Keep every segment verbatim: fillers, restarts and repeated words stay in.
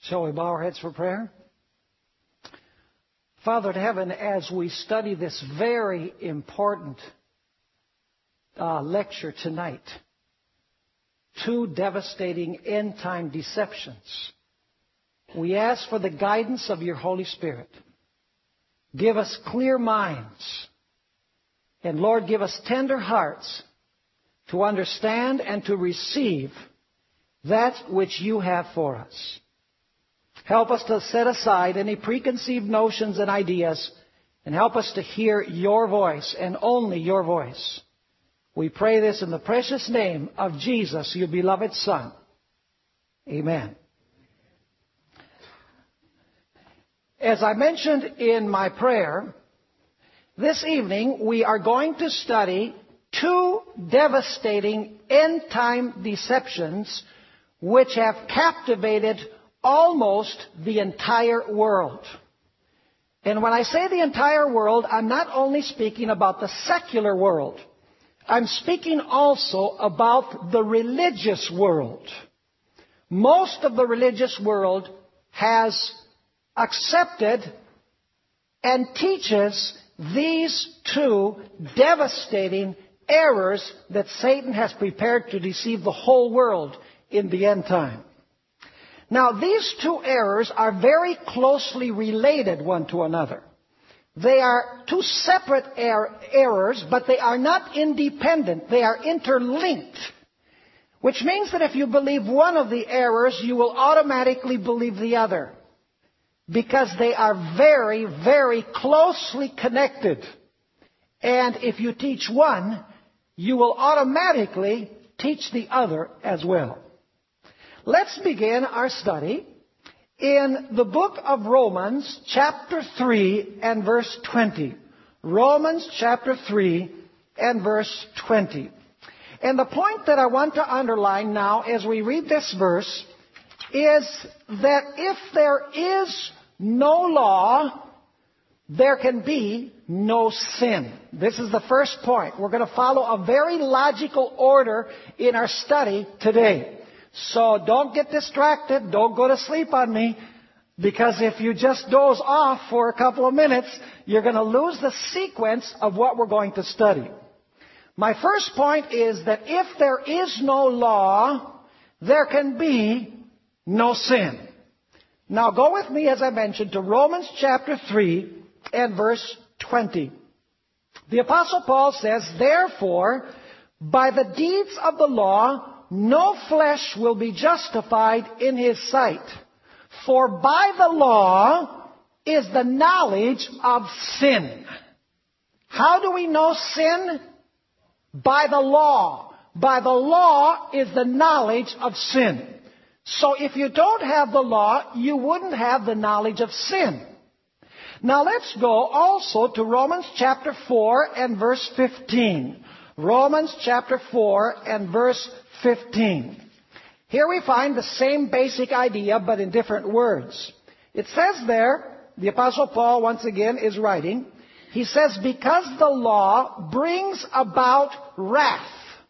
Shall we bow our heads for prayer? Father in heaven, as we study this very important uh, lecture tonight, two devastating end-time deceptions, we ask for the guidance of your Holy Spirit. Give us clear minds. And Lord, give us tender hearts to understand and to receive that which you have for us. Help us to set aside any preconceived notions and ideas, and help us to hear your voice and only your voice. We pray this in the precious name of Jesus, your beloved Son. Amen. As I mentioned in my prayer, this evening we are going to study two devastating end-time deceptions which have captivated almost the entire world. And when I say the entire world, I'm not only speaking about the secular world. I'm speaking also about the religious world. Most of the religious world has accepted and teaches these two devastating errors that Satan has prepared to deceive the whole world in the end time. Now, these two errors are very closely related one to another. They are two separate er- errors, but they are not independent. They are interlinked. Which means that if you believe one of the errors, you will automatically believe the other. Because they are very, very closely connected. And if you teach one, you will automatically teach the other as well. Let's begin our study in the book of Romans, chapter three and verse twenty. Romans chapter three and verse twenty. And the point that I want to underline now as we read this verse is that if there is no law, there can be no sin. This is the first point. We're going to follow a very logical order in our study today. So don't get distracted. Don't go to sleep on me. Because if you just doze off for a couple of minutes, you're going to lose the sequence of what we're going to study. My first point is that if there is no law, there can be no sin. Now go with me, as I mentioned, to Romans chapter three and verse twenty. The Apostle Paul says, "Therefore, by the deeds of the law, no flesh will be justified in his sight. For by the law is the knowledge of sin." How do we know sin? By the law. By the law is the knowledge of sin. So if you don't have the law, you wouldn't have the knowledge of sin. Now let's go also to Romans chapter four and verse fifteen. Romans chapter four and verse fifteen. Here we find the same basic idea, but in different words. It says there, the Apostle Paul once again is writing, he says, "Because the law brings about wrath."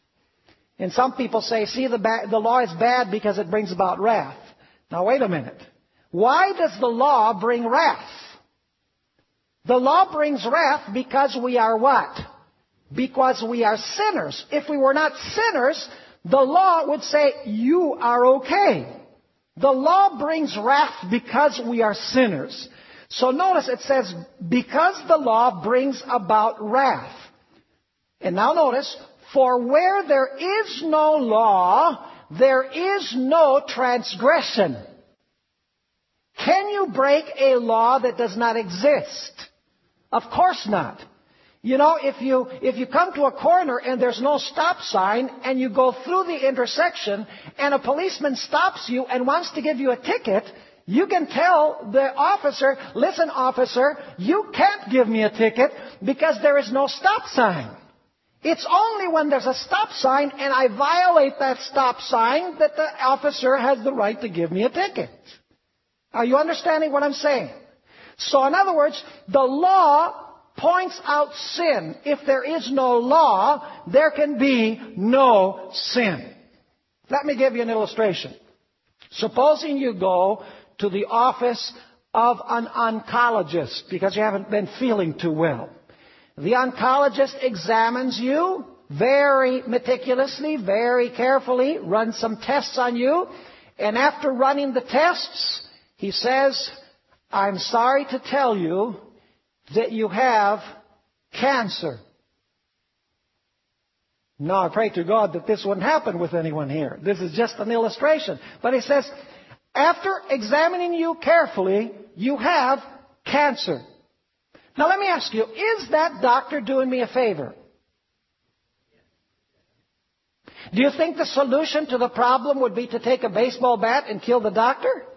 And some people say, see, the, ba- the law is bad because it brings about wrath. Now wait a minute. Why does the law bring wrath? The law brings wrath because we are what? Because we are sinners. If we were not sinners, the law would say, you are okay. The law brings wrath because we are sinners. So notice it says, because the law brings about wrath. And now notice, for where there is no law, there is no transgression. Can you break a law that does not exist? Of course not. You know, if you if you come to a corner and there's no stop sign and you go through the intersection and a policeman stops you and wants to give you a ticket, you can tell the officer, "Listen, officer, you can't give me a ticket because there is no stop sign. It's only when there's a stop sign and I violate that stop sign that the officer has the right to give me a ticket." Are you understanding what I'm saying? So in other words, the law points out sin. If there is no law, there can be no sin. Let me give you an illustration. Supposing you go to the office of an oncologist because you haven't been feeling too well. The oncologist examines you very meticulously, very carefully, runs some tests on you, and after running the tests, he says, "I'm sorry to tell you that you have cancer." Now, I pray to God that this wouldn't happen with anyone here. This is just an illustration. But he says, after examining you carefully, you have cancer. Now, let me ask you, is that doctor doing me a favor? Do you think the solution to the problem would be to take a baseball bat and kill the doctor?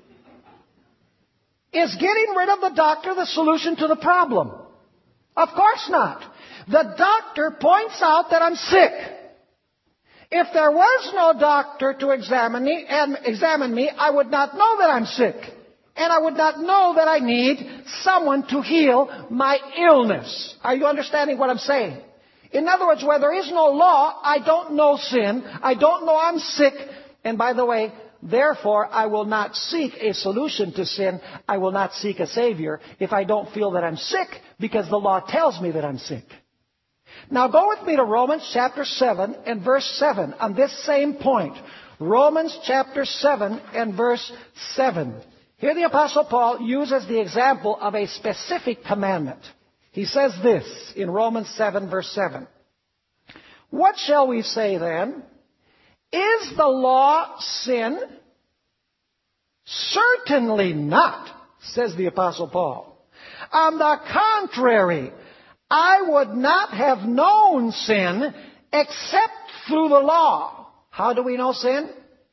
Is getting rid of the doctor the solution to the problem? Of course not. The doctor points out that I'm sick. If there was no doctor to examine me, and examine me, I would not know that I'm sick. And I would not know that I need someone to heal my illness. Are you understanding what I'm saying? In other words, where there is no law, I don't know sin. I don't know I'm sick. And by the way, therefore, I will not seek a solution to sin. I will not seek a Savior if I don't feel that I'm sick, because the law tells me that I'm sick. Now go with me to Romans chapter seven and verse seven on this same point. Romans chapter seven and verse seven. Here the Apostle Paul uses the example of a specific commandment. He says this in Romans seven verse seven. "What shall we say then? Is the law sin? Certainly not," says the Apostle Paul. "On the contrary, I would not have known sin except through the law." How do we know sin?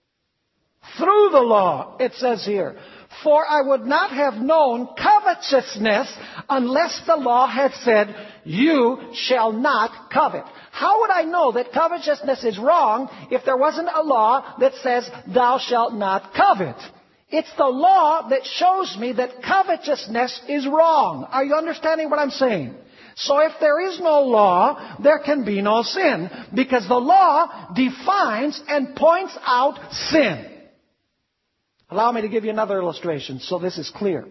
Through the law, it says here. "For I would not have known covetousness unless the law had said, 'You shall not covet.'" How would I know that covetousness is wrong if there wasn't a law that says, "Thou shalt not covet"? It's the law that shows me that covetousness is wrong. Are you understanding what I'm saying? So if there is no law, there can be no sin, because the law defines and points out sin. Allow me to give you another illustration so this is clear.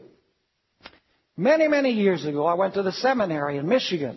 Many, many years ago, I went to the seminary in Michigan,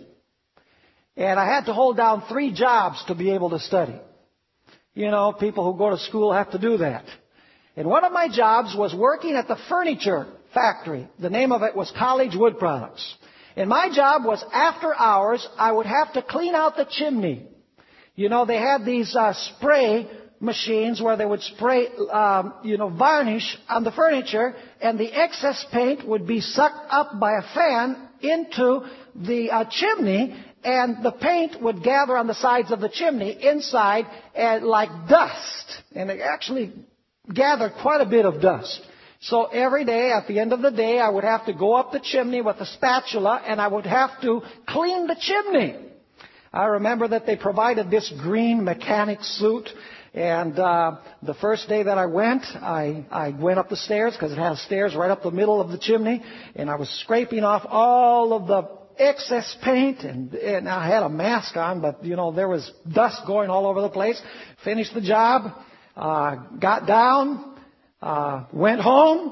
and I had to hold down three jobs to be able to study. You know, people who go to school have to do that. And one of my jobs was working at the furniture factory. The name of it was College Wood Products. And my job was after hours, I would have to clean out the chimney. You know, they had these uh, spray machines where they would spray, um, you know, varnish on the furniture, and the excess paint would be sucked up by a fan into the uh, chimney, and the paint would gather on the sides of the chimney inside and like dust. And it actually gathered quite a bit of dust. So every day, at the end of the day, I would have to go up the chimney with a spatula, and I would have to clean the chimney. I remember that they provided this green mechanic suit, and uh, the first day that I went, I, I went up the stairs, because it had stairs right up the middle of the chimney, and I was scraping off all of the excess paint, and, and I had a mask on, but, you know, there was dust going all over the place. Finished the job, uh, got down, Uh, went home,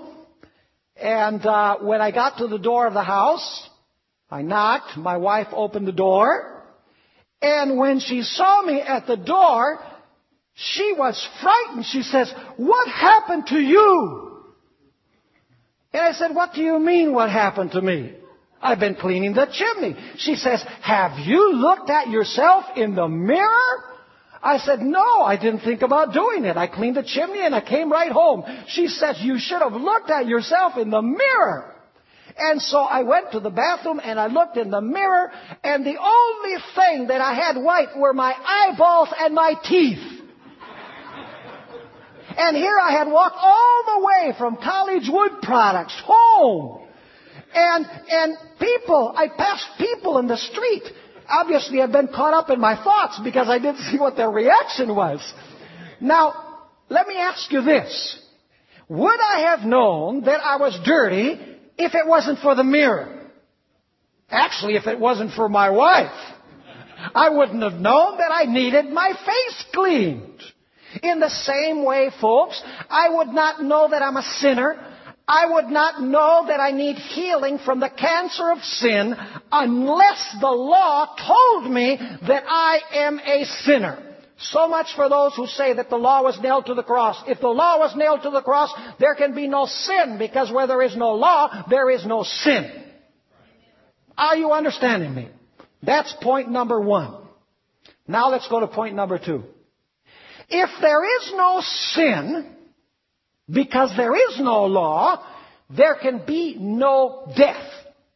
and uh, when I got to the door of the house, I knocked. My wife opened the door, and when she saw me at the door, she was frightened. She says, "What happened to you?" And I said, "What do you mean, what happened to me? I've been cleaning the chimney." She says, "Have you looked at yourself in the mirror?" I said, "No, I didn't think about doing it. I cleaned the chimney and I came right home." She says, "You should have looked at yourself in the mirror." And so I went to the bathroom and I looked in the mirror, and the only thing that I had white were my eyeballs and my teeth. And here I had walked all the way from College Wood Products home. And, and people, I passed people in the street. Obviously, I've been caught up in my thoughts because I didn't see what their reaction was. Now, let me ask you this. Would I have known that I was dirty if it wasn't for the mirror? Actually, if it wasn't for my wife, I wouldn't have known that I needed my face cleaned. In the same way, folks, I would not know that I'm a sinner. I would not know that I need healing from the cancer of sin unless the law told me that I am a sinner. So much for those who say that the law was nailed to the cross. If the law was nailed to the cross, there can be no sin, because where there is no law, there is no sin. Are you understanding me? That's point number one. Now let's go to point number two. If there is no sin, because there is no law, there can be no death.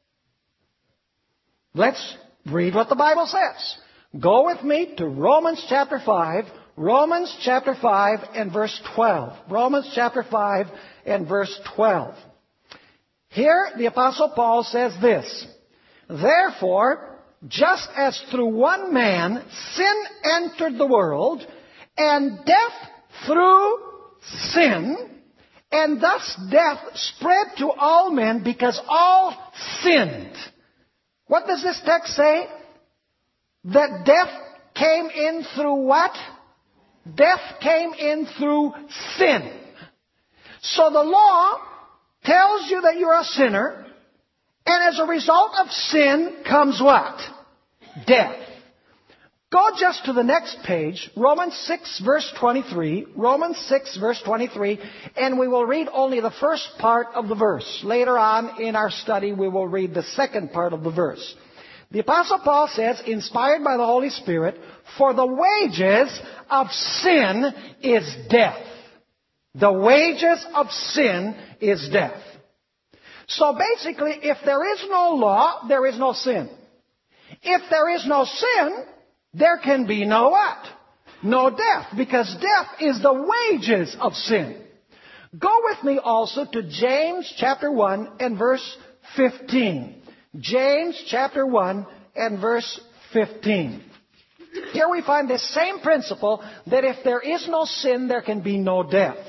Let's read what the Bible says. Go with me to Romans chapter five, Romans chapter five and verse twelve. Romans chapter five and verse twelve. Here the Apostle Paul says this: Therefore, just as through one man sin entered the world, and death through sin, and thus death spread to all men because all sinned. What does this text say? That death came in through what? Death came in through sin. So the law tells you that you're a sinner, and as a result of sin comes what? Death. Go just to the next page, Romans six verse twenty-three, Romans six verse twenty-three, and we will read only the first part of the verse. Later on in our study, we will read the second part of the verse. The Apostle Paul says, inspired by the Holy Spirit, for the wages of sin is death. The wages of sin is death. So basically, if there is no law, there is no sin. If there is no sin, there can be no what? No death, because death is the wages of sin. Go with me also to James chapter one and verse fifteen. James chapter one and verse fifteen. Here we find this same principle that if there is no sin, there can be no death.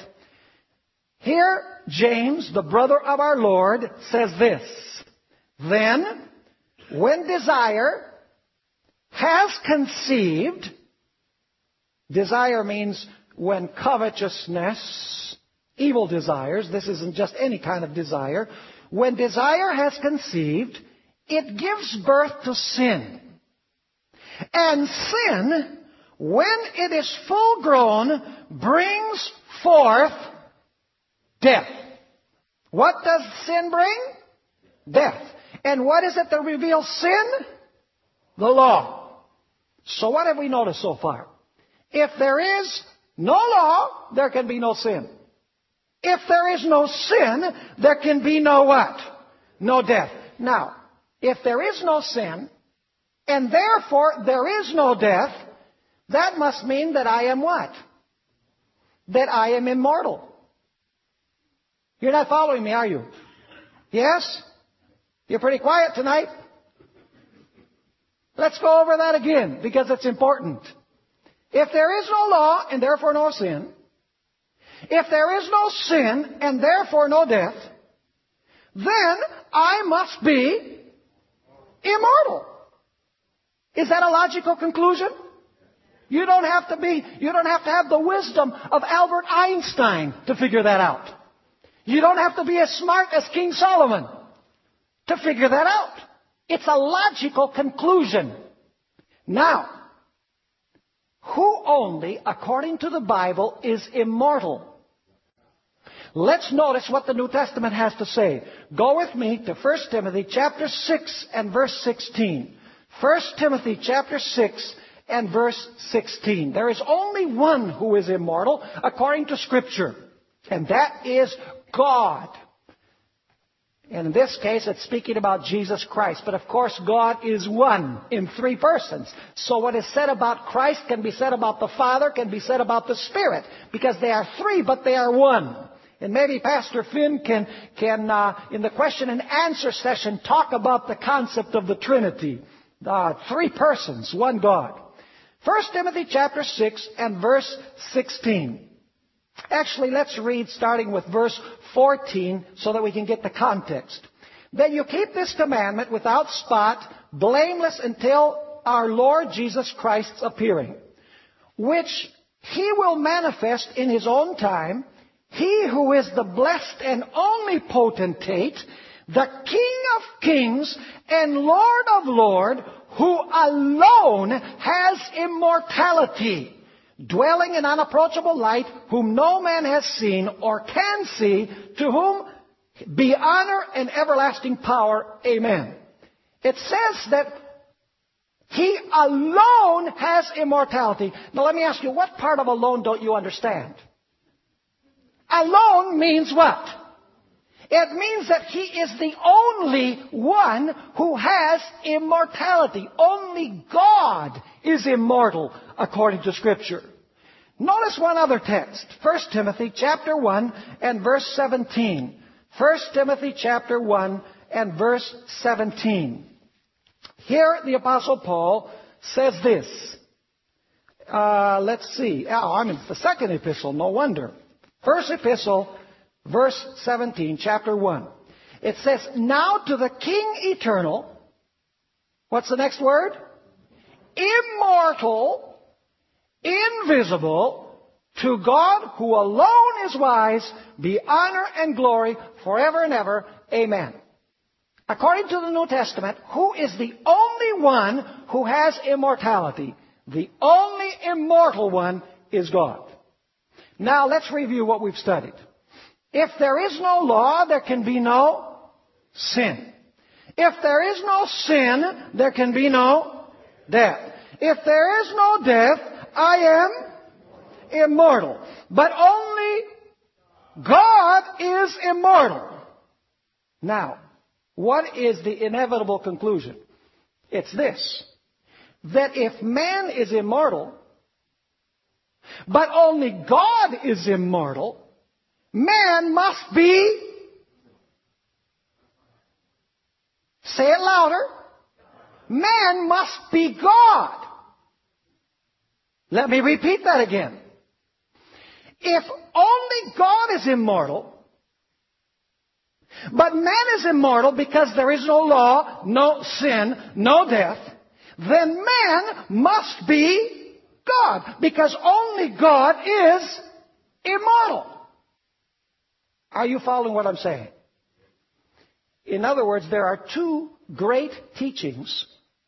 Here, James, the brother of our Lord, says this: Then, when desire has conceived, desire means when covetousness, evil desires, this isn't just any kind of desire, when desire has conceived, it gives birth to sin. And sin, when it is full grown, brings forth death. What does sin bring? Death. And what is it that reveals sin? The law. So what have we noticed so far? If there is no law, there can be no sin. If there is no sin, there can be no what? No death. Now, if there is no sin, and therefore there is no death, that must mean that I am what? That I am immortal. You're not following me, are you? Yes? You're pretty quiet tonight. Let's go over that again, because it's important. If there is no law, and therefore no sin, if there is no sin, and therefore no death, then I must be immortal. Is that a logical conclusion? You don't have to be, you don't have to have the wisdom of Albert Einstein to figure that out. You don't have to be as smart as King Solomon to figure that out. It's a logical conclusion. Now, who only, according to the Bible, is immortal? Let's notice what the New Testament has to say. Go with me to First Timothy chapter six and verse sixteen. First Timothy chapter six and verse sixteen. There is only one who is immortal according to Scripture, and that is God. And in this case, it's speaking about Jesus Christ. But of course, God is one in three persons. So what is said about Christ can be said about the Father, can be said about the Spirit, because they are three, but they are one. And maybe Pastor Finn can, can uh, in the question and answer session, talk about the concept of the Trinity. Uh, three persons, one God. First Timothy chapter six and verse sixteen. Actually, let's read starting with verse fourteen so that we can get the context. That you keep this commandment without spot, blameless until our Lord Jesus Christ's appearing, which He will manifest in His own time, He who is the blessed and only potentate, the King of kings and Lord of lords, who alone has immortality, dwelling in unapproachable light, whom no man has seen or can see, to whom be honor and everlasting power. Amen. It says that He alone has immortality. Now let me ask you, what part of alone don't you understand? Alone means what? It means that He is the only one who has immortality. Only God is immortal, according to Scripture. Notice one other text. First Timothy chapter one and verse seventeen. First Timothy chapter one and verse seventeen. Here the Apostle Paul says this. Uh, let's see. Oh, I'm in the second epistle, no wonder. First epistle, verse seventeen, chapter one. It says, now to the King eternal, what's the next word? Immortal, invisible, to God who alone is wise, be honor and glory forever and ever. Amen. According to the New Testament, who is the only one who has immortality? The only immortal one is God. Now let's review what we've studied. If there is no law, there can be no sin. If there is no sin, there can be no death. If there is no death, I am immortal. But only God is immortal. Now, what is the inevitable conclusion? It's this: that if man is immortal, but only God is immortal, man must be, say it louder, man must be God. Let me repeat that again. If only God is immortal, but man is immortal because there is no law, no sin, no death, then man must be God, because only God is immortal. Are you following what I'm saying? In other words, there are two great teachings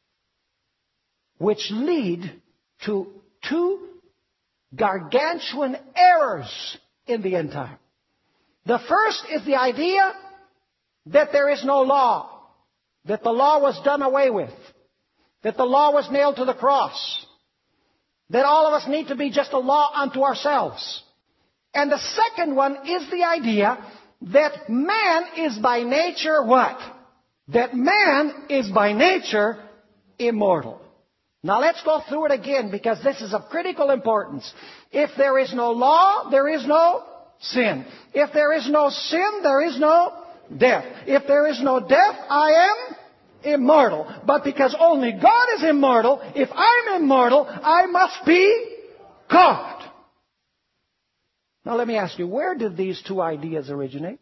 which lead to two gargantuan errors in the end time. The first is the idea that there is no law, that the law was done away with, that the law was nailed to the cross, that all of us need to be just a law unto ourselves. And the second one is the idea that man is by nature what? That man is by nature immortal. Now let's go through it again, because this is of critical importance. If there is no law, there is no sin. If there is no sin, there is no death. If there is no death, I am immortal. But because only God is immortal, if I'm immortal, I must be God. Now let me ask you, where did these two ideas originate?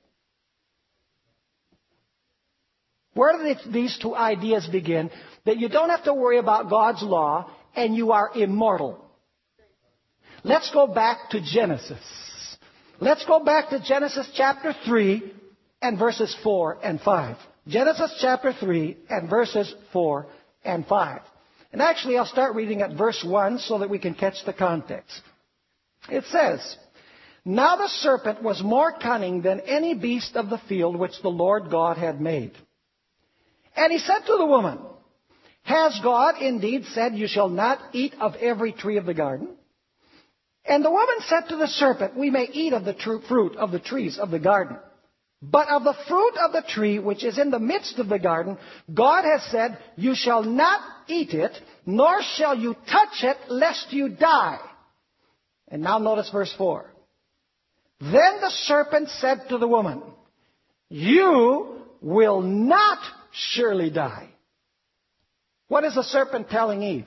Where did these two ideas begin? That you don't have to worry about God's law and you are immortal. Let's go back to Genesis. Let's go back to Genesis chapter three and verses four and five. Genesis chapter three and verses four and five. And actually I'll start reading at verse one so that we can catch the context. It says, now the serpent was more cunning than any beast of the field which the Lord God had made. And he said to the woman, has God indeed said, you shall not eat of every tree of the garden? And the woman said to the serpent, we may eat of the true fruit of the trees of the garden. But of the fruit of the tree which is in the midst of the garden, God has said, you shall not eat it, nor shall you touch it, lest you die. And now notice verse four. Then the serpent said to the woman, you will not surely die. What is the serpent telling Eve?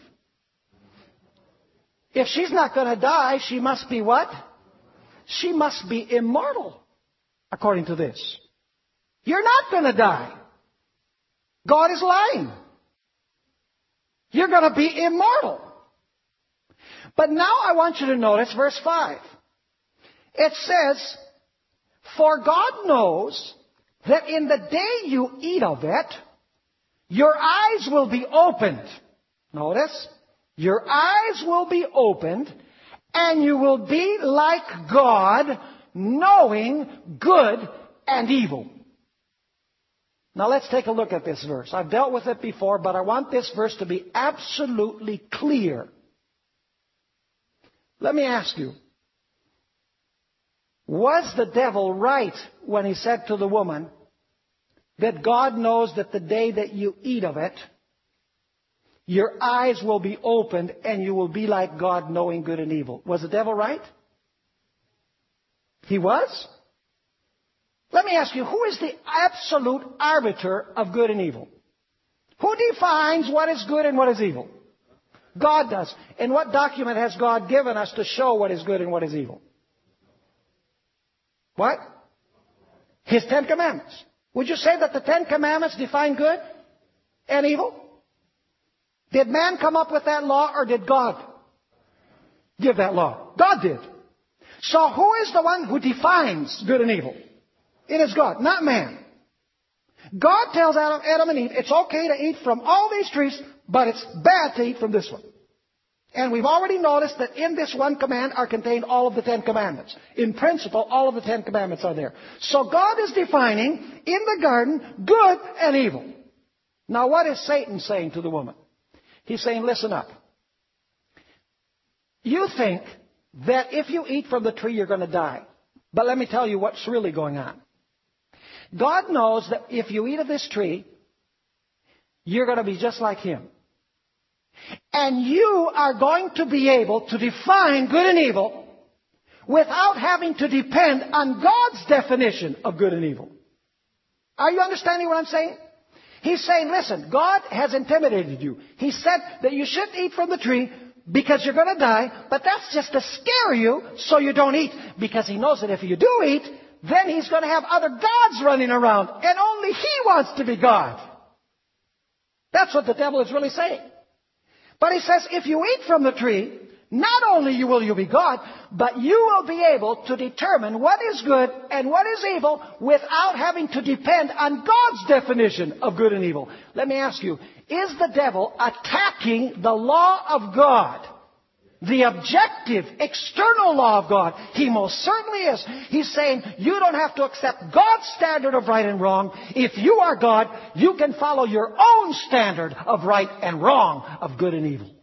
If she's not going to die, she must be what? She must be immortal, according to this. You're not going to die. God is lying. You're going to be immortal. But now I want you to notice verse five. It says, For God knows that in the day you eat of it, your eyes will be opened. Notice, your eyes will be opened, and you will be like God, knowing good and evil. Now let's take a look at this verse. I've dealt with it before, but I want this verse to be absolutely clear. Let me ask you, was the devil right when he said to the woman that God knows that the day that you eat of it, your eyes will be opened and you will be like God, knowing good and evil? Was the devil right? He was? Let me ask you, who is the absolute arbiter of good and evil? Who defines what is good and what is evil? God does. And what document has God given us to show what is good and what is evil? What? His Ten Commandments. Would you say that the Ten Commandments define good and evil? Did man come up with that law, or did God give that law? God did. So who is the one who defines good and evil? It is God, not man. God tells Adam, Adam and Eve, it's okay to eat from all these trees, but it's bad to eat from this one. And we've already noticed that in this one command are contained all of the Ten Commandments. In principle, all of the Ten Commandments are there. So God is defining in the garden good and evil. Now what is Satan saying to the woman? He's saying, listen up. You think that if you eat from the tree, you're going to die. But let me tell you what's really going on. God knows that if you eat of this tree, you're going to be just like Him. And you are going to be able to define good and evil without having to depend on God's definition of good and evil. Are you understanding what I'm saying? He's saying, listen, God has intimidated you. He said that you shouldn't eat from the tree because you're going to die, but that's just to scare you so you don't eat. Because He knows that if you do eat, then He's going to have other gods running around, and only He wants to be God. That's what the devil is really saying. But He says, if you eat from the tree, not only will you be God, but you will be able to determine what is good and what is evil without having to depend on God's definition of good and evil. Let me ask you, is the devil attacking the law of God? The objective, external law of God? He most certainly is. He's saying, you don't have to accept God's standard of right and wrong. If you are God, you can follow your own standard of right and wrong, of good and evil.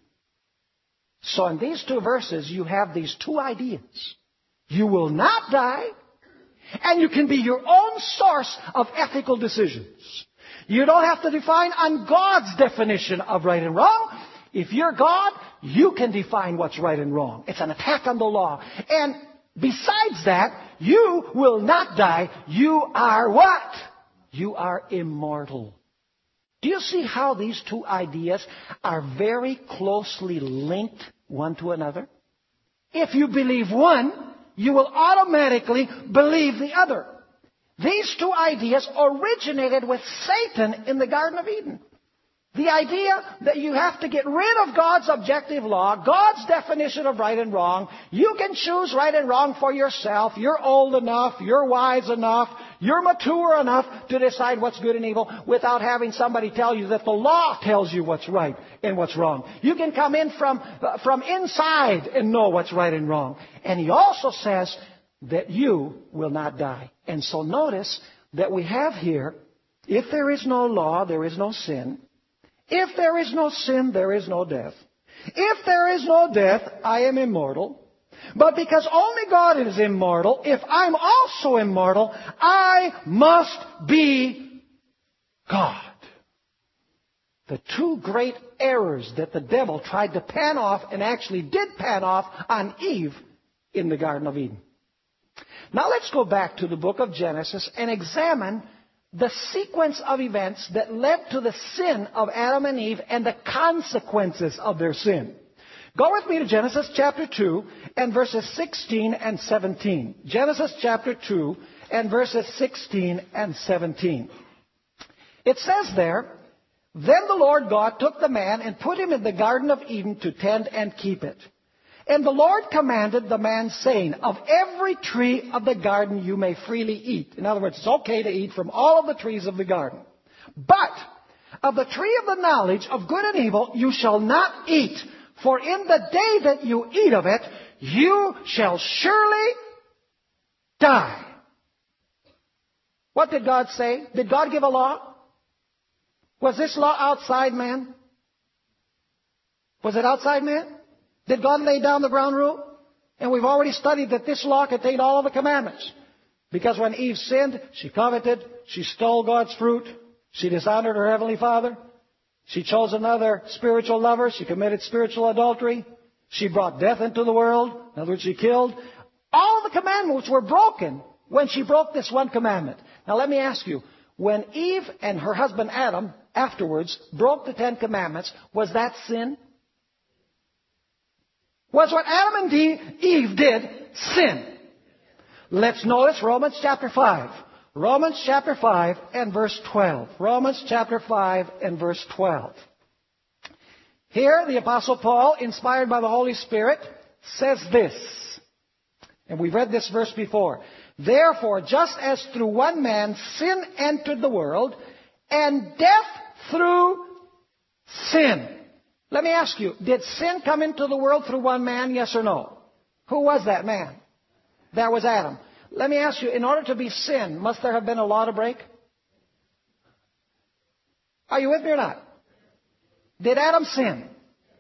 So in these two verses, you have these two ideas. You will not die, and you can be your own source of ethical decisions. You don't have to define on God's definition of right and wrong. If you're God, you can define what's right and wrong. It's an attack on the law. And besides that, you will not die. You are what? You are immortal. Do you see how these two ideas are very closely linked one to another? If you believe one, you will automatically believe the other. These two ideas originated with Satan in the Garden of Eden. The idea that you have to get rid of God's objective law, God's definition of right and wrong. You can choose right and wrong for yourself. You're old enough, you're wise enough, you're mature enough to decide what's good and evil without having somebody tell you that the law tells you what's right and what's wrong. You can come in from, uh, from inside and know what's right and wrong. And He also says that you will not die. And so notice that we have here, if there is no law, there is no sin. If there is no sin, there is no death. If there is no death, I am immortal. But because only God is immortal, if I'm also immortal, I must be God. The two great errors that the devil tried to pan off, and actually did pan off, on Eve in the Garden of Eden. Now let's go back to the book of Genesis and examine the sequence of events that led to the sin of Adam and Eve and the consequences of their sin. Go with me to Genesis chapter two and verses sixteen and seventeen. Genesis chapter two and verses sixteen and seventeen. It says there, "Then the Lord God took the man and put him in the Garden of Eden to tend and keep it. And the Lord commanded the man, saying, of every tree of the garden you may freely eat. In other words, it's okay to eat from all of the trees of the garden. But of the tree of the knowledge of good and evil you shall not eat. For in the day that you eat of it, you shall surely die. What did God say? Did God give a law? Was this law outside man? Was it outside man? Did God lay down the ground rule? And we've already studied that this law contained all of the commandments. Because when Eve sinned, she coveted, she stole God's fruit, she dishonored her heavenly Father, she chose another spiritual lover, she committed spiritual adultery, she brought death into the world, in other words, she killed. All of the commandments were broken when she broke this one commandment. Now let me ask you, when Eve and her husband Adam afterwards broke the Ten Commandments, was that sin? Was what Adam and Eve did sin? Let's notice Romans chapter five. Romans chapter five and verse twelve. Romans chapter five and verse twelve. Here the Apostle Paul, inspired by the Holy Spirit, says this. And we've read this verse before. Therefore, just as through one man sin entered the world, and death through sin. Let me ask you, did sin come into the world through one man, yes or no? Who was that man? That was Adam. Let me ask you, in order to be sin, must there have been a law to break? Are you with me or not? Did Adam sin?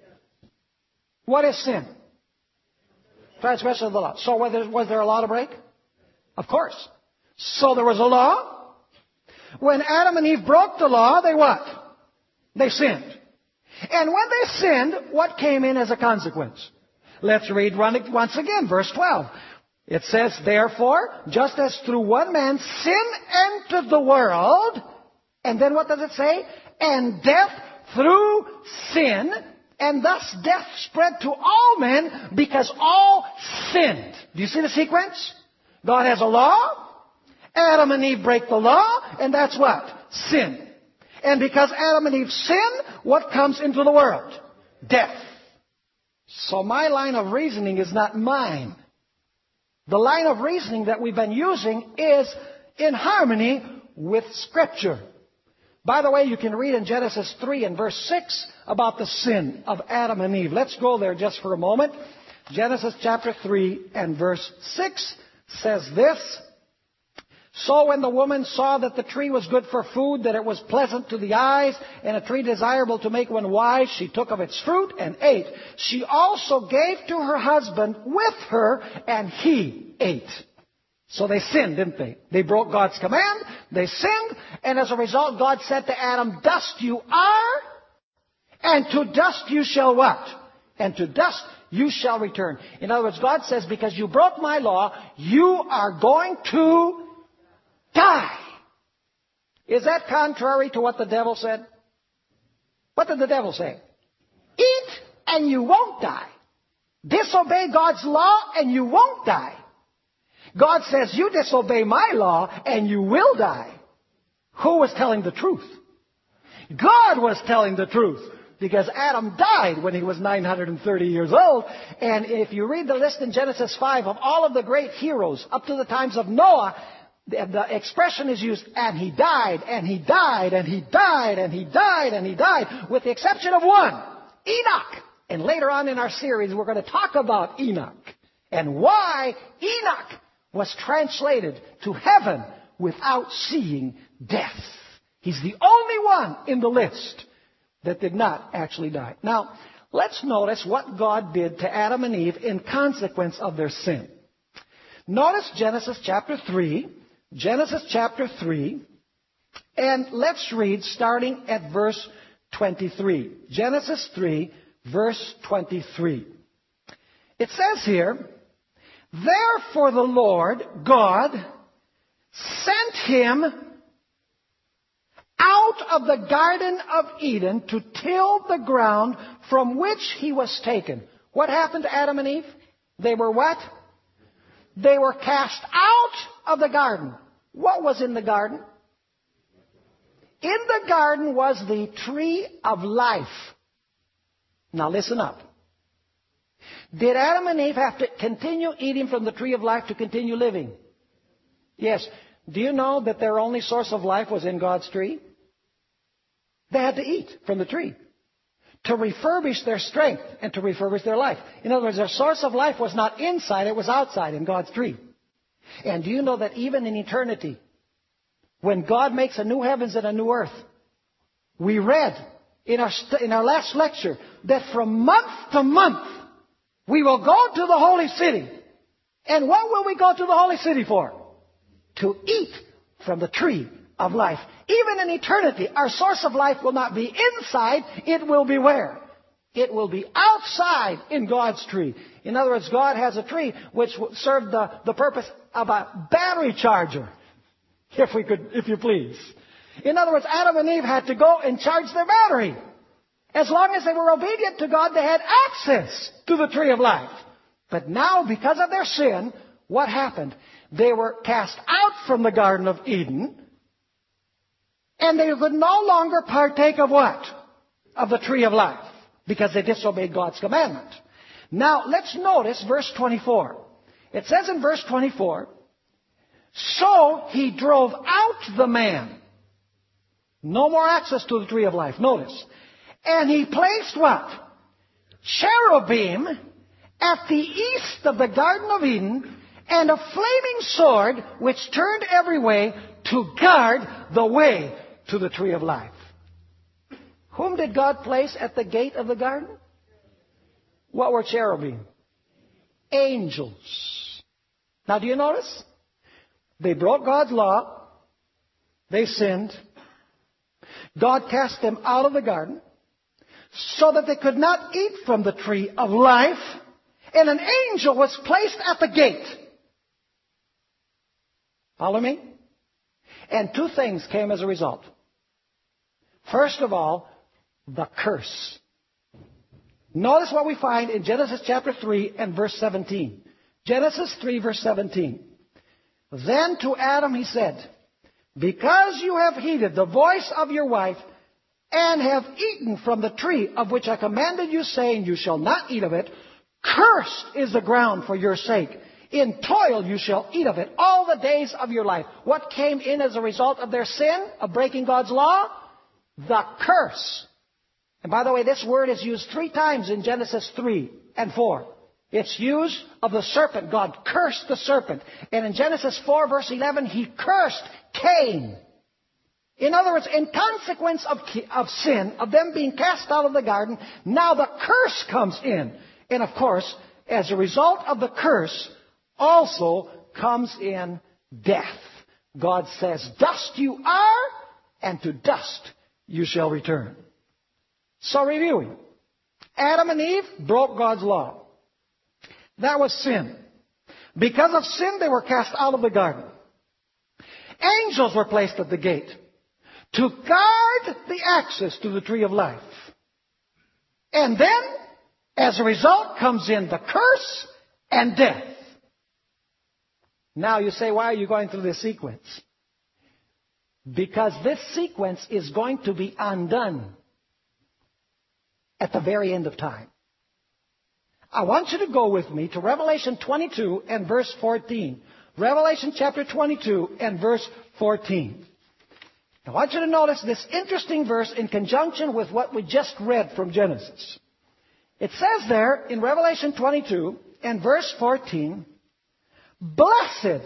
What is sin? Transgression of the law. So was there, was there a law to break? Of course. So there was a law. When Adam and Eve broke the law, they what? They sinned. And when they sinned, what came in as a consequence? Let's read once again, verse twelve. It says, therefore, just as through one man sin entered the world, and then what does it say? And death through sin, and thus death spread to all men because all sinned. Do you see the sequence? God has a law, Adam and Eve break the law, and that's what? Sin. And because Adam and Eve sin, what comes into the world? Death. So my line of reasoning is not mine. The line of reasoning that we've been using is in harmony with Scripture. By the way, you can read in Genesis three and verse six about the sin of Adam and Eve. Let's go there just for a moment. Genesis chapter three and verse six says this. So when the woman saw that the tree was good for food, that it was pleasant to the eyes, and a tree desirable to make one wise, she took of its fruit and ate. She also gave to her husband with her, and he ate. So they sinned, didn't they? They broke God's command, they sinned, and as a result, God said to Adam, dust you are, and to dust you shall what? And to dust you shall return. In other words, God says, because you broke my law, you are going to die. Is that contrary to what the devil said? What did the devil say? Eat and you won't die. Disobey God's law and you won't die. God says you disobey my law and you will die. Who was telling the truth? God was telling the truth. Because Adam died when he was nine hundred thirty years old. And if you read the list in Genesis five of all of the great heroes up to the times of Noah, The, the expression is used, and he died, and he died, and he died, and he died, and he died, with the exception of one, Enoch. And later on in our series, we're going to talk about Enoch and why Enoch was translated to heaven without seeing death. He's the only one in the list that did not actually die. Now, let's notice what God did to Adam and Eve in consequence of their sin. Notice Genesis chapter three. Genesis chapter three, and let's read starting at verse twenty-three. Genesis three, verse twenty-three. It says here, therefore the Lord God sent him out of the Garden of Eden to till the ground from which he was taken. What happened to Adam and Eve? They were what? They were cast out of the garden. What was in the garden? In the garden was the tree of life. Now listen up. Did Adam and Eve have to continue eating from the tree of life to continue living? Yes. Do you know that their only source of life was in God's tree? They had to eat from the tree to refurbish their strength and to refurbish their life. In other words, their source of life was not inside, it was outside in God's tree. And do you know that even in eternity, when God makes a new heavens and a new earth, we read in our, in our last lecture that from month to month, we will go to the holy city. And what will we go to the holy city for? To eat from the tree of life. Even in eternity, our source of life will not be inside, it will be where? It will be outside in God's tree. In other words, God has a tree which served the, the purpose of a battery charger, if we could, if you please. In other words, Adam and Eve had to go and charge their battery. As long as they were obedient to God, they had access to the tree of life. But now, because of their sin, what happened? They were cast out from the Garden of Eden, and they could no longer partake of what? Of the tree of life, because they disobeyed God's commandment. Now, let's notice verse twenty-four. It says in verse twenty-four, so he drove out the man. No more access to the tree of life. Notice. And he placed what? Cherubim at the east of the Garden of Eden, and a flaming sword which turned every way to guard the way to the tree of life. Whom did God place at the gate of the garden? What were cherubim? Angels. Now do you notice? They broke God's law. They sinned. God cast them out of the garden so that they could not eat from the tree of life. And an angel was placed at the gate. Follow me? And two things came as a result. First of all, the curse. Notice what we find in Genesis chapter three and verse seventeen. Genesis three verse seventeen. Then to Adam he said, because you have heeded the voice of your wife and have eaten from the tree of which I commanded you, saying, you shall not eat of it, cursed is the ground for your sake. In toil you shall eat of it all the days of your life. What came in as a result of their sin, of breaking God's law? The curse. And by the way, this word is used three times in Genesis three and four. It's used of the serpent. God cursed the serpent. And in Genesis four verse eleven, He cursed Cain. In other words, in consequence of, of sin, of them being cast out of the garden, now the curse comes in. And of course, as a result of the curse, also comes in death. God says, dust you are, and to dust you shall return. So reviewing. Adam and Eve broke God's law. That was sin. Because of sin, they were cast out of the garden. Angels were placed at the gate to guard the access to the tree of life. And then, as a result, comes in the curse and death. Now you say, why are you going through this sequence? Because this sequence is going to be undone at the very end of time. I want you to go with me to Revelation twenty-two and verse fourteen. Revelation chapter twenty-two and verse fourteen. I want you to notice this interesting verse in conjunction with what we just read from Genesis. It says there in Revelation twenty-two and verse fourteen, blessed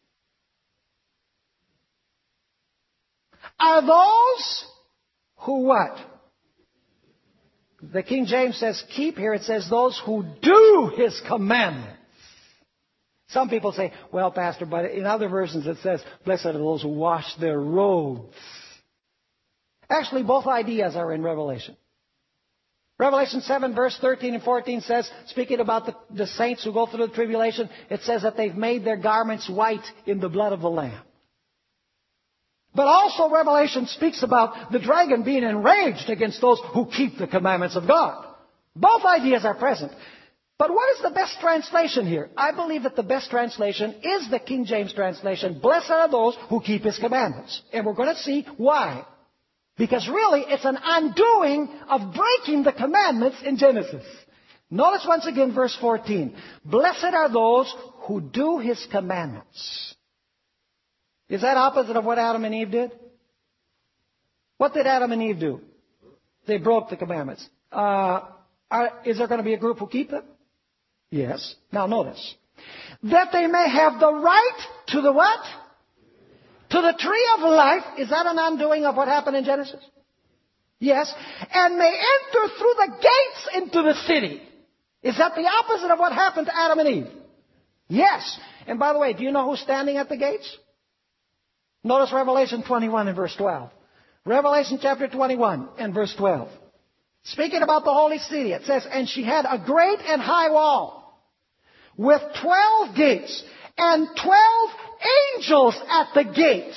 are those who what? The King James says keep. Here it says those who do His commandments. Some people say, well, Pastor, but in other versions it says, blessed are those who wash their robes. Actually, both ideas are in Revelation. Revelation seven, verse thirteen and fourteen says, speaking about the, the saints who go through the tribulation, it says that they've made their garments white in the blood of the Lamb. But also Revelation speaks about the dragon being enraged against those who keep the commandments of God. Both ideas are present. But what is the best translation here? I believe that the best translation is the King James translation, blessed are those who keep His commandments. And we're going to see why. Because really, it's an undoing of breaking the commandments in Genesis. Notice once again verse fourteen. Blessed are those who do His commandments. Is that opposite of what Adam and Eve did? What did Adam and Eve do? They broke the commandments. Uh, are, is there going to be a group who keep them? Yes. Now notice. That they may have the right to the what? To the tree of life. Is that an undoing of what happened in Genesis? Yes. And may enter through the gates into the city. Is that the opposite of what happened to Adam and Eve? Yes. And by the way, do you know who's standing at the gates? Notice Revelation twenty-one and verse twelve. Revelation chapter twenty-one and verse twelve. Speaking about the holy city, it says, and she had a great and high wall with twelve gates and twelve angels at the gates.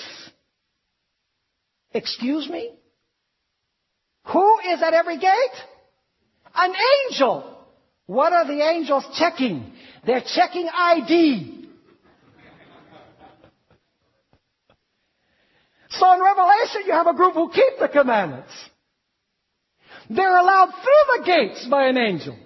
Excuse me? Who is at every gate? An angel. What are the angels checking? They're checking I D. So in Revelation, you have a group who keep the commandments. They're allowed through the gates by an angel.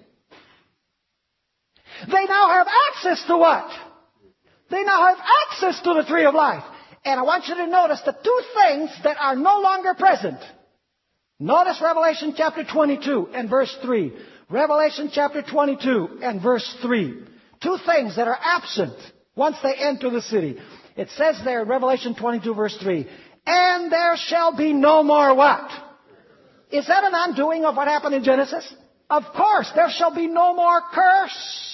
They now have access to what? They now have access to the tree of life. And I want you to notice the two things that are no longer present. Notice Revelation chapter twenty-two and verse three. Revelation chapter twenty-two and verse three. Two things that are absent once they enter the city. It says there in Revelation twenty-two verse three, and there shall be no more what? Is that an undoing of what happened in Genesis? Of course, there shall be no more curse.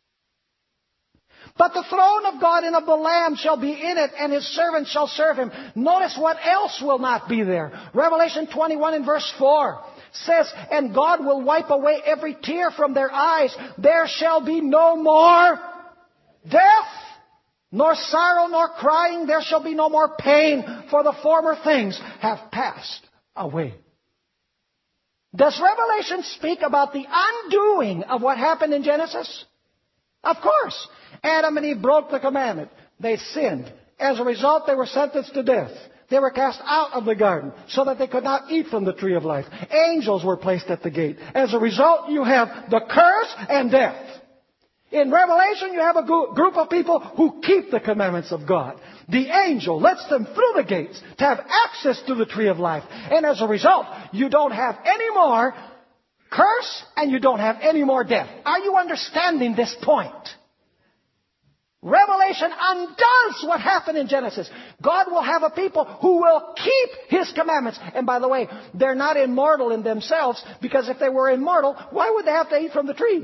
But the throne of God and of the Lamb shall be in it, and His servants shall serve Him. Notice what else will not be there. Revelation twenty-one and verse four says, and God will wipe away every tear from their eyes. There shall be no more death, nor sorrow, nor crying. There shall be no more pain, for the former things have passed away. Does Revelation speak about the undoing of what happened in Genesis? Of course. Adam and Eve broke the commandment. They sinned. As a result, they were sentenced to death. They were cast out of the garden so that they could not eat from the tree of life. Angels were placed at the gate. As a result, you have the curse and death. In Revelation, you have a group of people who keep the commandments of God. The angel lets them through the gates to have access to the tree of life. And as a result, you don't have any more curse and you don't have any more death. Are you understanding this point? Revelation undoes what happened in Genesis. God will have a people who will keep His commandments. And by the way, they're not immortal in themselves, because if they were immortal, why would they have to eat from the tree?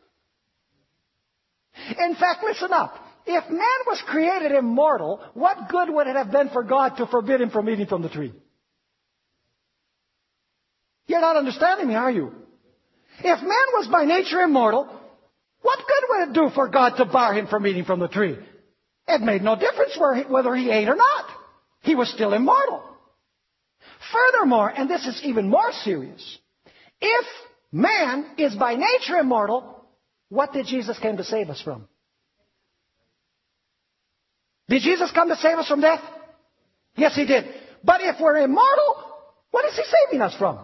In fact, listen up. If man was created immortal, what good would it have been for God to forbid him from eating from the tree? You're not understanding me, are you? If man was by nature immortal, what good would it do for God to bar him from eating from the tree? It made no difference whether he ate or not. He was still immortal. Furthermore, and this is even more serious, if man is by nature immortal, what did Jesus come to save us from? Did Jesus come to save us from death? Yes, He did. But if we're immortal, what is He saving us from?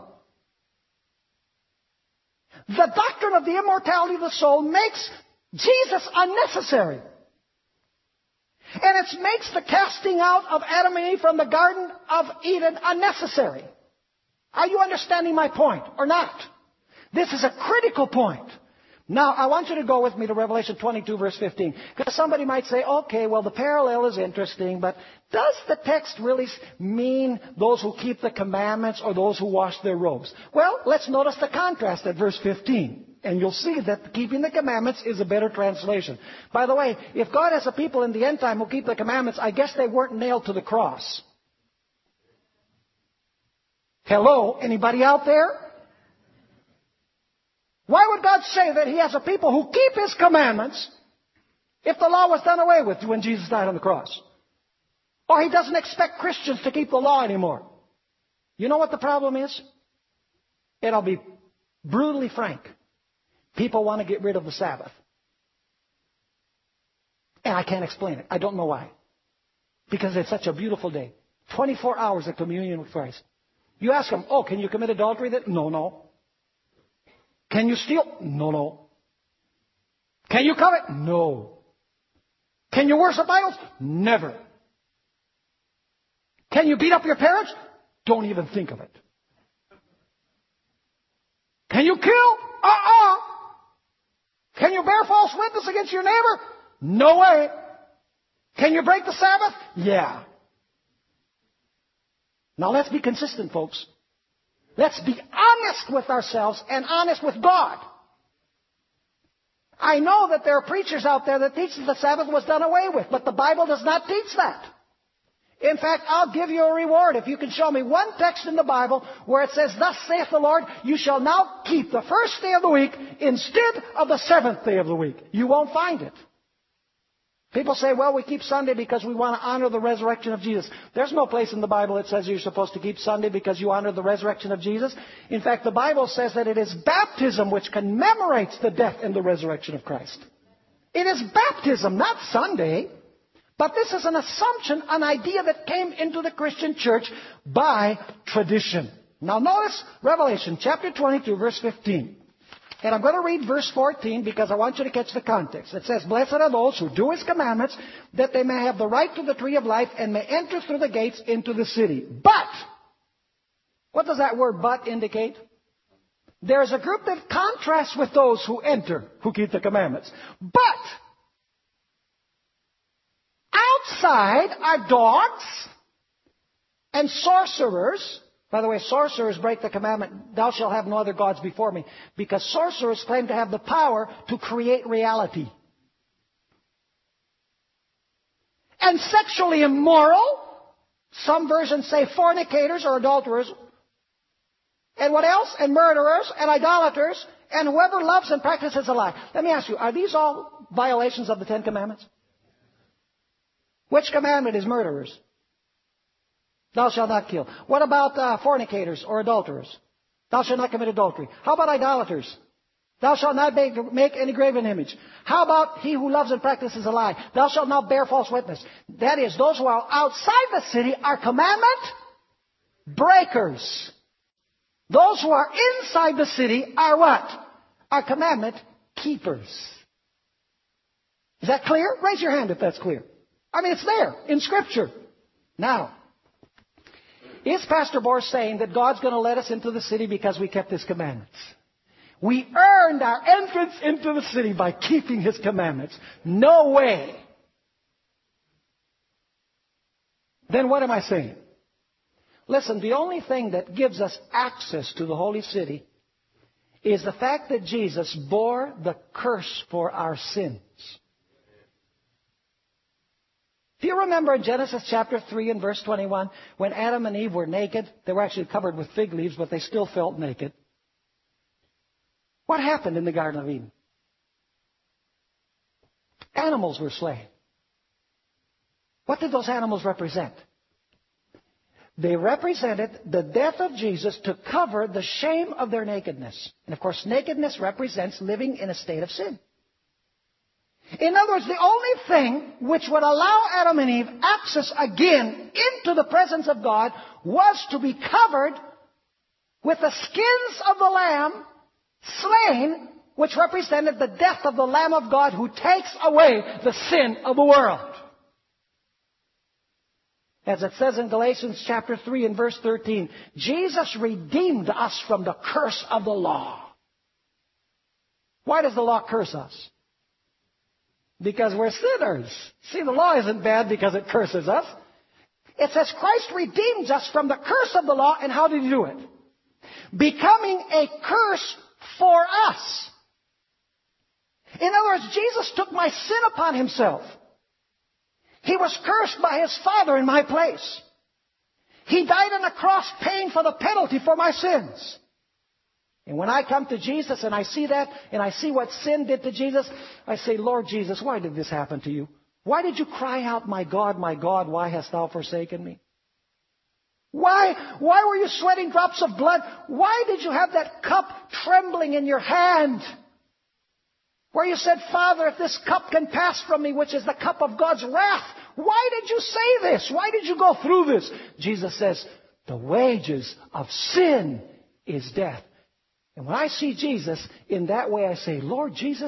The doctrine of the immortality of the soul makes Jesus unnecessary. And it makes the casting out of Adam and Eve from the Garden of Eden unnecessary. Are you understanding my point or not? This is a critical point. Now, I want you to go with me to Revelation twenty-two, verse fifteen. Because somebody might say, okay, well, the parallel is interesting, but does the text really mean those who keep the commandments or those who wash their robes? Well, let's notice the contrast at verse fifteen. And you'll see that keeping the commandments is a better translation. By the way, if God has a people in the end time who keep the commandments, I guess they weren't nailed to the cross. Hello? Anybody out there? Why would God say that He has a people who keep His commandments if the law was done away with when Jesus died on the cross? Or He doesn't expect Christians to keep the law anymore? You know what the problem is? And I'll be brutally frank. People want to get rid of the Sabbath. And I can't explain it. I don't know why. Because it's such a beautiful day. twenty-four hours of communion with Christ. You ask them, oh, can you commit adultery then? No, no. Can you steal? No, no. Can you covet? No. Can you worship idols? Never. Can you beat up your parents? Don't even think of it. Can you kill? Uh-uh. Can you bear false witness against your neighbor? No way. Can you break the Sabbath? Yeah. Now let's be consistent, folks. Let's be honest with ourselves and honest with God. I know that there are preachers out there that teach that the Sabbath was done away with, but the Bible does not teach that. In fact, I'll give you a reward if you can show me one text in the Bible where it says, "Thus saith the Lord, you shall now keep the first day of the week instead of the seventh day of the week." You won't find it. People say, well, we keep Sunday because we want to honor the resurrection of Jesus. There's no place in the Bible that says you're supposed to keep Sunday because you honor the resurrection of Jesus. In fact, the Bible says that it is baptism which commemorates the death and the resurrection of Christ. It is baptism, not Sunday. But this is an assumption, an idea that came into the Christian church by tradition. Now notice Revelation chapter twenty-two, verse fifteen. And I'm going to read verse fourteen because I want you to catch the context. It says, "Blessed are those who do His commandments, that they may have the right to the tree of life and may enter through the gates into the city. But," what does that word "but" indicate? There's a group that contrasts with those who enter, who keep the commandments. But outside are dogs and sorcerers. By the way, sorcerers break the commandment, "Thou shalt have no other gods before me," because sorcerers claim to have the power to create reality. And sexually immoral. Some versions say fornicators or adulterers. And what else? And murderers and idolaters and whoever loves and practices a lie. Let me ask you, are these all violations of the Ten Commandments? Which commandment is murderers? Thou shalt not kill. What about uh, fornicators or adulterers? Thou shalt not commit adultery. How about idolaters? Thou shalt not make, make any graven image. How about he who loves and practices a lie? Thou shalt not bear false witness. That is, those who are outside the city are commandment breakers. Those who are inside the city are what? Are commandment keepers. Is that clear? Raise your hand if that's clear. I mean, it's there in Scripture. Now, is Pastor Bohr saying that God's going to let us into the city because we kept His commandments? We earned our entrance into the city by keeping His commandments. No way. Then what am I saying? Listen, the only thing that gives us access to the holy city is the fact that Jesus bore the curse for our sins. Do you remember in Genesis chapter three and verse twenty-one, when Adam and Eve were naked? They were actually covered with fig leaves, but they still felt naked. What happened in the Garden of Eden? Animals were slain. What did those animals represent? They represented the death of Jesus to cover the shame of their nakedness. And of course, nakedness represents living in a state of sin. In other words, the only thing which would allow Adam and Eve access again into the presence of God was to be covered with the skins of the Lamb slain, which represented the death of the Lamb of God who takes away the sin of the world. As it says in Galatians chapter three and verse thirteen, Jesus redeemed us from the curse of the law. Why does the law curse us? Because we're sinners. See, the law isn't bad because it curses us. It says Christ redeems us from the curse of the law, and how did He do it? Becoming a curse for us. In other words, Jesus took my sin upon Himself. He was cursed by His Father in my place. He died on the cross paying for the penalty for my sins. And when I come to Jesus and I see that, and I see what sin did to Jesus, I say, Lord Jesus, why did this happen to You? Why did You cry out, my God, my God, why hast Thou forsaken me? Why, why were You sweating drops of blood? Why did You have that cup trembling in Your hand? Where You said, Father, if this cup can pass from me, which is the cup of God's wrath, why did You say this? Why did You go through this? Jesus says, the wages of sin is death. And when I see Jesus in that way, I say, Lord Jesus,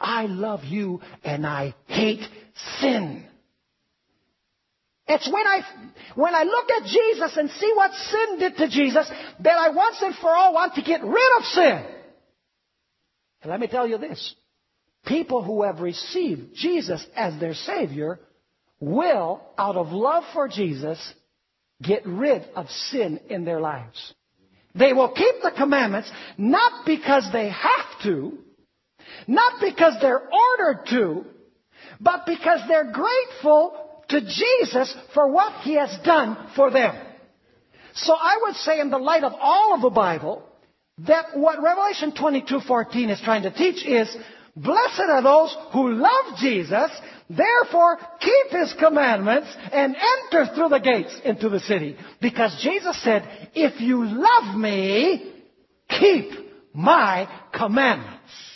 I love you and I hate sin. It's when I, when I look at Jesus and see what sin did to Jesus that I once and for all want to get rid of sin. And let me tell you this. People who have received Jesus as their Savior will, out of love for Jesus, get rid of sin in their lives. They will keep the commandments not because they have to, not because they're ordered to, but because they're grateful to Jesus for what He has done for them. So I would say, in the light of all of the Bible, that what Revelation twenty-two fourteen is trying to teach is, blessed are those who love Jesus, therefore keep His commandments and enter through the gates into the city. Because Jesus said, if you love me, keep my commandments.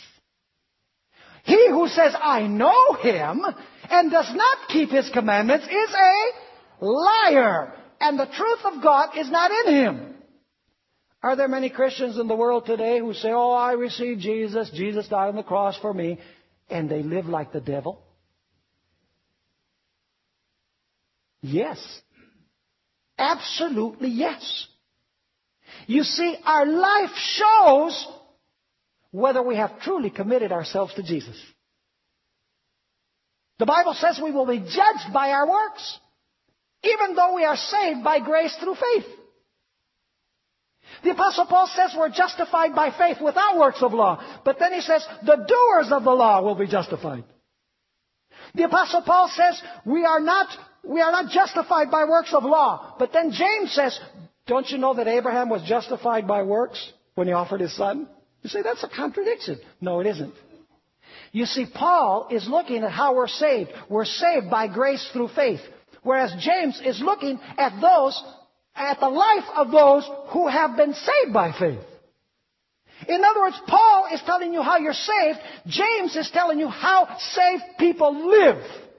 He who says, I know Him, and does not keep His commandments is a liar. And the truth of God is not in him. Are there many Christians in the world today who say, oh, I received Jesus, Jesus died on the cross for me, and they live like the devil? Yes. Absolutely yes. You see, our life shows whether we have truly committed ourselves to Jesus. The Bible says we will be judged by our works, even though we are saved by grace through faith. The Apostle Paul says we're justified by faith without works of law. But then he says the doers of the law will be justified. The Apostle Paul says we are not, we are not justified by works of law. But then James says, don't you know that Abraham was justified by works when he offered his son? You say, that's a contradiction. No, it isn't. You see, Paul is looking at how we're saved. We're saved by grace through faith. Whereas James is looking at those, at the life of those who have been saved by faith. In other words, Paul is telling you how you're saved. James is telling you how saved people live.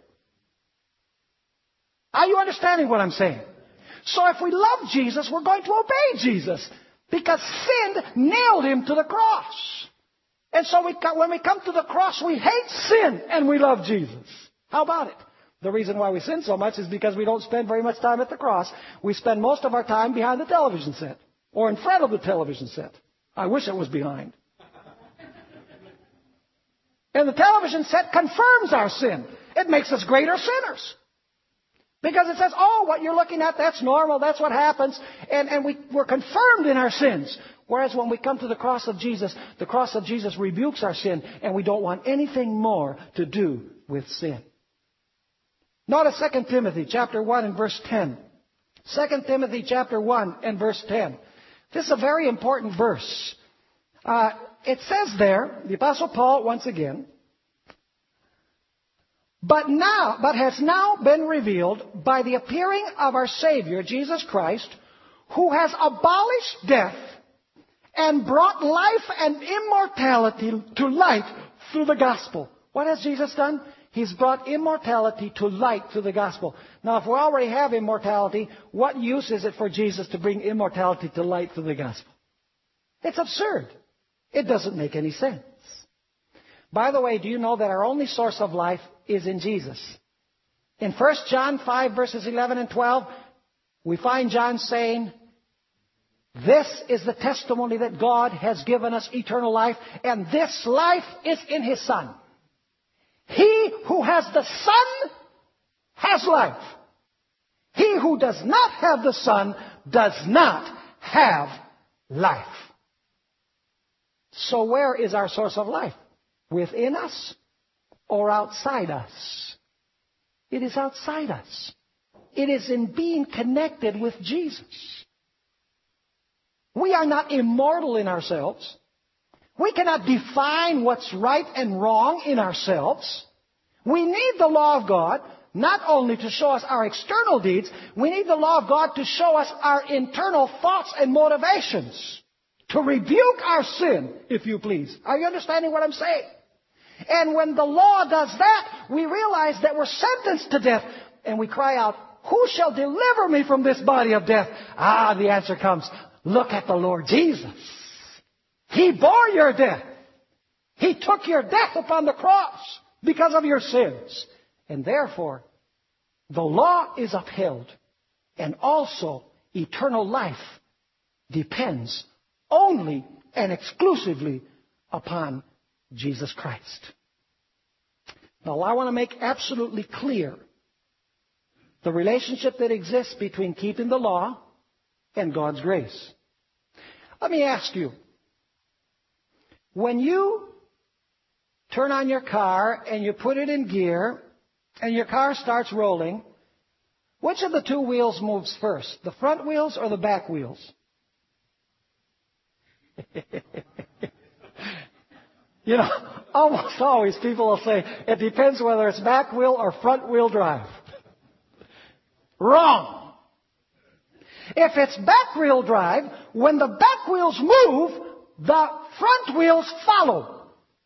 Are you understanding what I'm saying? So if we love Jesus, we're going to obey Jesus. Because sin nailed Him to the cross. And so we, when we come to the cross, we hate sin and we love Jesus. How about it? The reason why we sin so much is because we don't spend very much time at the cross. We spend most of our time behind the television set. Or in front of the television set. I wish it was behind. And the television set confirms our sin. It makes us greater sinners. Because it says, oh, what you're looking at, that's normal, that's what happens. And, and we, we're confirmed in our sins. Whereas when we come to the cross of Jesus, the cross of Jesus rebukes our sin, and we don't want anything more to do with sin. Notice Second Timothy chapter one and verse ten. Second Timothy chapter one and verse ten. This is a very important verse. Uh, it says there, the Apostle Paul once again, But now, but has now been revealed by the appearing of our Savior, Jesus Christ, who has abolished death and brought life and immortality to light through the gospel. What has Jesus done? He's brought immortality to light through the gospel. Now, if we already have immortality, what use is it for Jesus to bring immortality to light through the gospel? It's absurd. It doesn't make any sense. By the way, do you know that our only source of life is in Jesus? In First John five, verses eleven and twelve, we find John saying, this is the testimony that God has given us eternal life, and this life is in His Son. He who has the Son has life. He who does not have the Son does not have life. So where is our source of life? Within us or outside us? It is outside us. It is in being connected with Jesus. We are not immortal in ourselves. We cannot define what's right and wrong in ourselves. We need the law of God not only to show us our external deeds, we need the law of God to show us our internal thoughts and motivations. To rebuke our sin, if you please. Are you understanding what I'm saying? And when the law does that, we realize that we're sentenced to death. And we cry out, who shall deliver me from this body of death? Ah, the answer comes, look at the Lord Jesus. He bore your death. He took your death upon the cross because of your sins. And therefore, the law is upheld. And also, eternal life depends only and exclusively upon Jesus Christ. Now, I want to make absolutely clear the relationship that exists between keeping the law and God's grace. Let me ask you, when you turn on your car and you put it in gear and your car starts rolling, which of the two wheels moves first, the front wheels or the back wheels? You know, almost always people will say, it depends whether it's back wheel or front wheel drive. Wrong. If it's back wheel drive, when the back wheels move, the front wheels follow.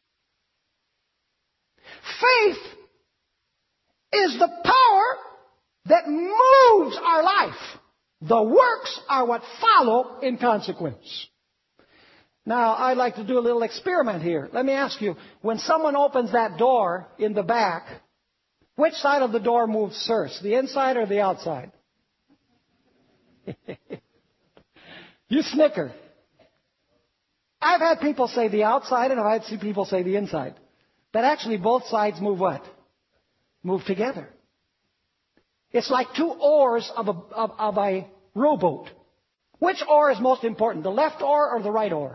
Faith is the power that moves our life. The works are what follow in consequence. Now, I'd like to do a little experiment here. Let me ask you, when someone opens that door in the back, which side of the door moves first, the inside or the outside? You snicker. I've had people say the outside, and I've had people say the inside. But actually, both sides move what? Move together. It's like two oars of a, of, of a rowboat. Which oar is most important, the left oar or the right oar?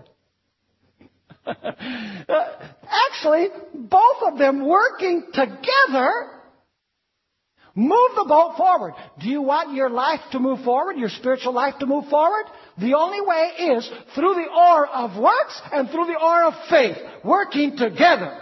Actually, both of them working together move the boat forward. Do you want your life to move forward, your spiritual life to move forward? The only way is through the oar of works and through the oar of faith, working together.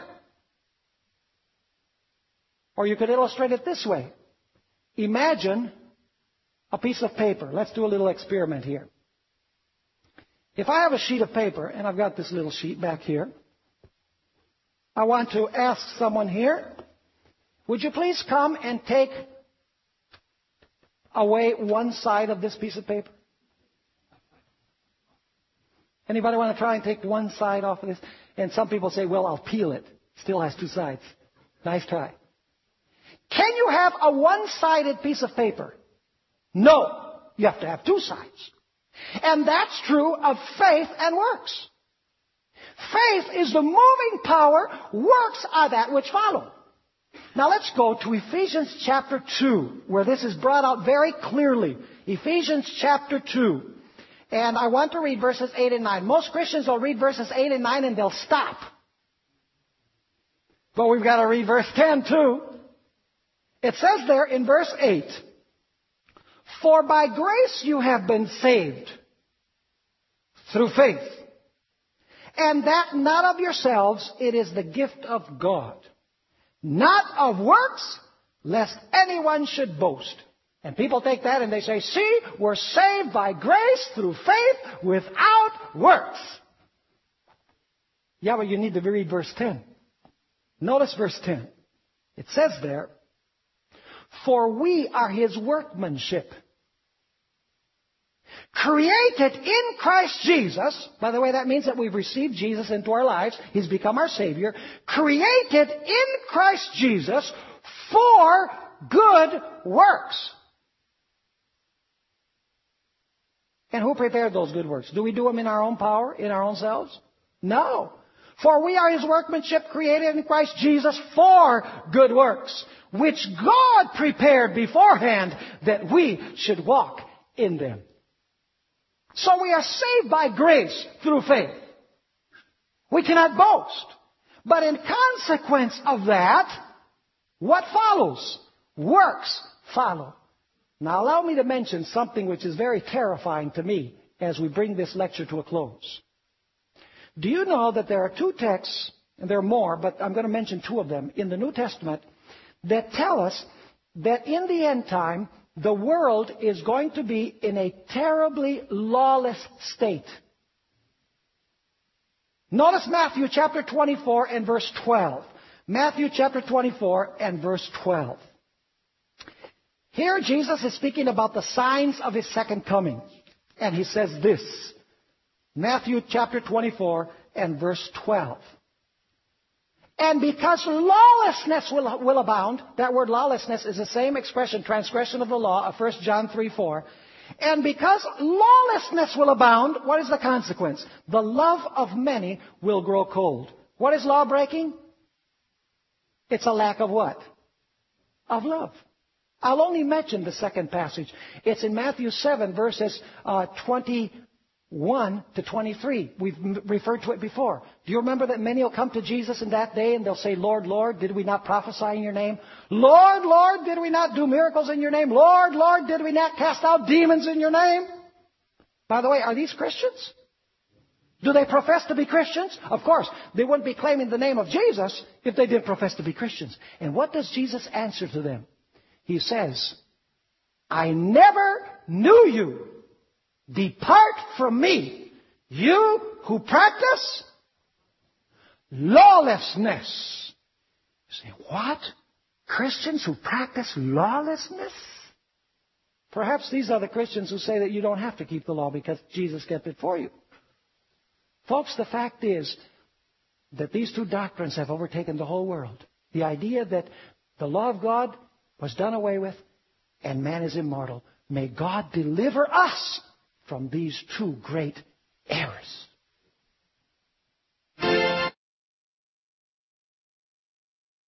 Or you could illustrate it this way. Imagine a piece of paper. Let's do a little experiment here. If I have a sheet of paper, and I've got this little sheet back here, I want to ask someone here, would you please come and take away one side of this piece of paper? Anybody want to try and take one side off of this? And some people say, well, I'll peel it. Still has two sides. Nice try. Can you have a one-sided piece of paper? No. You have to have two sides. And that's true of faith and works. Faith is the moving power. Works are that which follow. Now let's go to Ephesians chapter two, where this is brought out very clearly. Ephesians chapter two. And I want to read verses eight and nine. Most Christians will read verses eight and nine and they'll stop. But we've got to read verse ten too. It says there in verse eight, for by grace you have been saved through faith. And that not of yourselves, it is the gift of God. Not of works, lest anyone should boast. And people take that and they say, see, we're saved by grace through faith without works. Yeah, but you need to read verse ten. Notice verse ten. It says there, for we are His workmanship, created in Christ Jesus. By the way, that means that we've received Jesus into our lives. He's become our Savior. Created in Christ Jesus for good works. And who prepared those good works? Do we do them in our own power, in our own selves? No. For we are His workmanship, created in Christ Jesus for good works, which God prepared beforehand that we should walk in them. So we are saved by grace through faith. We cannot boast. But in consequence of that, what follows? Works follow. Now allow me to mention something which is very terrifying to me as we bring this lecture to a close. Do you know that there are two texts, and there are more, but I'm going to mention two of them, in the New Testament that tell us that in the end time, the world is going to be in a terribly lawless state. Notice Matthew chapter twenty-four and verse twelve. Matthew chapter twenty-four and verse twelve. Here Jesus is speaking about the signs of His second coming. And He says this. Matthew chapter twenty-four and verse twelve. And because lawlessness will, will abound, that word lawlessness is the same expression, transgression of the law of First John three four. And because lawlessness will abound, what is the consequence? The love of many will grow cold. What is law breaking? It's a lack of what? Of love. I'll only mention the second passage. It's in Matthew seven, verses uh, twenty-one to twenty-three. We've m- referred to it before. Do you remember that many will come to Jesus in that day and they'll say, Lord, Lord, did we not prophesy in your name? Lord, Lord, did we not do miracles in your name? Lord, Lord, did we not cast out demons in your name? By the way, are these Christians? Do they profess to be Christians? Of course, they wouldn't be claiming the name of Jesus if they didn't profess to be Christians. And what does Jesus answer to them? He says, I never knew you. Depart from me, you who practice lawlessness. You say, what? Christians who practice lawlessness? Perhaps these are the Christians who say that you don't have to keep the law because Jesus kept it for you. Folks, the fact is that these two doctrines have overtaken the whole world. The idea that the law of God was done away with and man is immortal. May God deliver us from these two great errors.